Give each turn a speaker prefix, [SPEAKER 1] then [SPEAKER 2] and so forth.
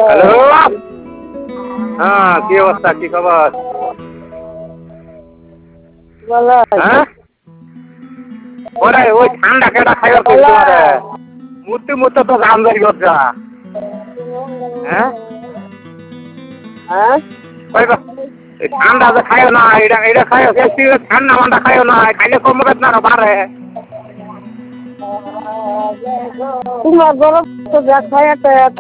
[SPEAKER 1] Hello. হ্যাঁ, কি অবস্থা, কি খবর? হ্যাঁ, ওরে ওই ঠান্ডা কেটা খাইবার করতে পারে মূর্তি মূর্তি তো আমদানি করছে। হ্যাঁ এই ঠান্ডা তো খাইও না, এটা এটা খাইও, ঠান্ডা মান্ডা খাইও না, খাইলে কমবে না বাড়ে।
[SPEAKER 2] তোমার গরম তো দেখায়